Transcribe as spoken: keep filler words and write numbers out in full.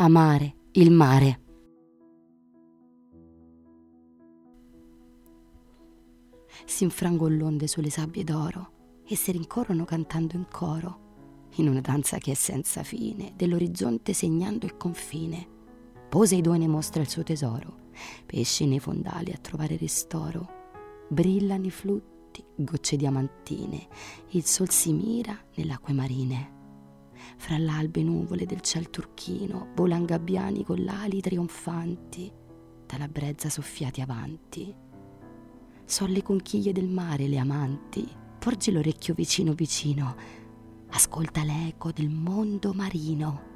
amare il mare. Si infrangono l'onde sulle sabbie d'oro e si rincorrono cantando in coro, in una danza che è senza fine, dell'orizzonte segnando il confine. Poseidone mostra il suo tesoro, pesci nei fondali a trovare ristoro. Brillano i flutti, gocce diamantine, il sol si mira nelle acque marine. Fra l'albe nuvole del ciel turchino volan gabbiani con l'ali trionfanti, dalla brezza soffiati avanti. Son le conchiglie del mare le amanti, porgi l'orecchio vicino vicino, ascolta l'eco del mondo marino.